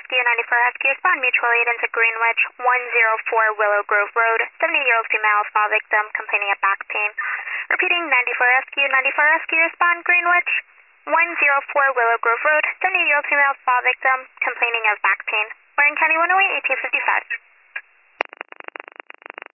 Rescue 94 Rescue, respond mutual aid into Greenwich, 104 Willow Grove Road, 70-year-old female, small victim, complaining of back pain. Repeating, 94 Rescue, respond Greenwich, 104 Willow Grove Road, 70-year-old female, small victim, complaining of back pain. Warren County 108, 1855.